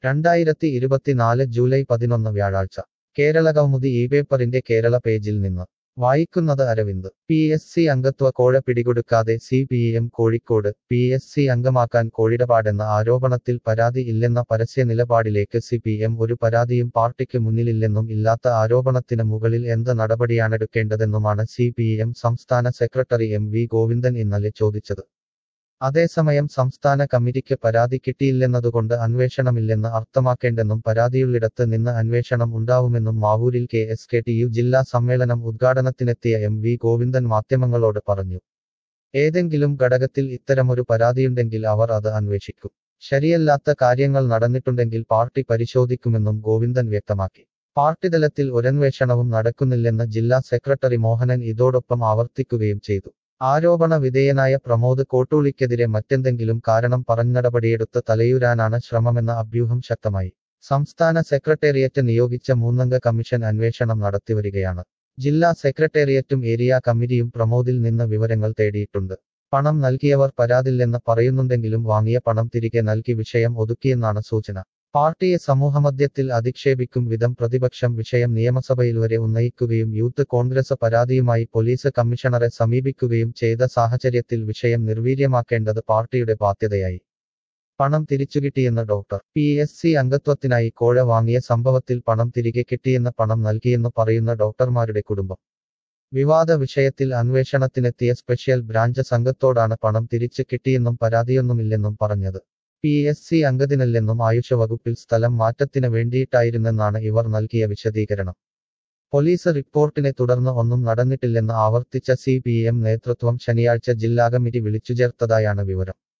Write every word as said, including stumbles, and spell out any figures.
രണ്ടായിരത്തി ഇരുപത്തിനാല് ജൂലൈ പതിനൊന്ന് വ്യാഴാഴ്ച കേരളകൗമുദി ഈ പേപ്പറിന്റെ കേരള പേജിൽ നിന്ന് വായിക്കുന്നത് അരവിന്ദ്. പി എസ് സി അംഗത്വ കോഴ പിടികൊടുക്കാതെ C P M Kozhikode. P S C അംഗമാക്കാൻ കോഴിടപാടെന്ന ആരോപണത്തിൽ പരാതി ഇല്ലെന്ന പരസ്യ നിലപാടിലേക്ക് സി പി എം ഒരു പരാതിയും പാർട്ടിക്ക് മുന്നിലില്ലെന്നും ഇല്ലാത്ത ആരോപണത്തിന് മുകളിൽ എന്ത് നടപടിയാണെടുക്കേണ്ടതെന്നുമാണ് സി പി എം സംസ്ഥാന സെക്രട്ടറി എം വി ഗോവിന്ദൻ ഇന്നലെ ചോദിച്ചത്. അതേസമയം സംസ്ഥാന കമ്മിറ്റിക്ക് പരാതി കിട്ടിയില്ലെന്നതുകൊണ്ട് അന്വേഷണമില്ലെന്ന് അർത്ഥമാക്കേണ്ടെന്നും പരാതിയുള്ളിടത്ത് നിന്ന് അന്വേഷണം ഉണ്ടാവുമെന്നും മാവൂരിൽ K S K T U ജില്ലാ സമ്മേളനം ഉദ്ഘാടനത്തിനെത്തിയ എം വി ഗോവിന്ദൻ മാധ്യമങ്ങളോട് പറഞ്ഞു. ഏതെങ്കിലും ഘടകത്തിൽ ഇത്തരമൊരു പരാതിയുണ്ടെങ്കിൽ അവർ അത് അന്വേഷിക്കും. ശരിയല്ലാത്ത കാര്യങ്ങൾ നടന്നിട്ടുണ്ടെങ്കിൽ പാർട്ടി പരിശോധിക്കുമെന്നും ഗോവിന്ദൻ വ്യക്തമാക്കി. പാർട്ടിതലത്തിൽ ഒരന്വേഷണവും നടക്കുന്നില്ലെന്ന് ജില്ലാ സെക്രട്ടറി മോഹനൻ ഇതോടൊപ്പം ആവർത്തിക്കുകയും ചെയ്തു. ആരോപണ വിധേയനായ പ്രമോദ് കോട്ടൂളിക്കെതിരെ മറ്റെന്തെങ്കിലും കാരണം പറഞ്ഞ് നടപടിയെടുത്ത് തലയൂരാനാണ് ശ്രമമെന്ന അഭ്യൂഹം ശക്തമായി. സംസ്ഥാന സെക്രട്ടേറിയറ്റ് നിയോഗിച്ച മൂന്നംഗ കമ്മീഷൻ അന്വേഷണം നടത്തിവരികയാണ്. ജില്ലാ സെക്രട്ടേറിയറ്റും ഏരിയ കമ്മിറ്റിയും പ്രമോദിൽ നിന്ന് വിവരങ്ങൾ തേടിയിട്ടുണ്ട്. പണം നൽകിയവർ പരാതില്ലെന്ന് പറയുന്നുണ്ടെങ്കിലും വാങ്ങിയ പണം തിരികെ നൽകി വിഷയം ഒതുക്കിയെന്നാണ് സൂചന. പാർട്ടിയെ സമൂഹമധ്യത്തിൽ അധിക്ഷേപിക്കും വിധം പ്രതിപക്ഷം വിഷയം നിയമസഭയിൽ വരെ ഉന്നയിക്കുകയും യൂത്ത് കോൺഗ്രസ് പരാതിയുമായി പോലീസ് കമ്മീഷണറെ സമീപിക്കുകയും ചെയ്ത സാഹചര്യത്തിൽ വിഷയം നിർവീര്യമാക്കേണ്ടത് പാർട്ടിയുടെ ബാധ്യതയായി. പണം തിരിച്ചുകിട്ടിയെന്ന് ഡോക്ടർ. പി എസ് സി അംഗത്വത്തിനായി കോഴ വാങ്ങിയ സംഭവത്തിൽ പണം തിരികെ കിട്ടിയെന്ന് പണം നൽകിയെന്ന് പറയുന്ന ഡോക്ടർമാരുടെ കുടുംബം. വിവാദ വിഷയത്തിൽ അന്വേഷണത്തിനെത്തിയ സ്പെഷ്യൽ ബ്രാഞ്ച് സംഘത്തോടാണ് പണം തിരിച്ച് കിട്ടിയെന്നും പരാതിയൊന്നുമില്ലെന്നും പറഞ്ഞത്. പി എസ് സി അംഗത്തിനല്ലെന്നും ആയുഷ വകുപ്പിൽ സ്ഥലം മാറ്റത്തിന് വേണ്ടിയിട്ടായിരുന്നെന്നാണ് ഇവർ നൽകിയ വിശദീകരണം. പോലീസ് റിപ്പോർട്ടിനെ തുടർന്ന് ഒന്നും നടന്നിട്ടില്ലെന്ന് ആവർത്തിച്ച സി പി എം നേതൃത്വം ശനിയാഴ്ച ജില്ലാ കമ്മിറ്റി വിളിച്ചുചേർത്തതായാണ് വിവരം.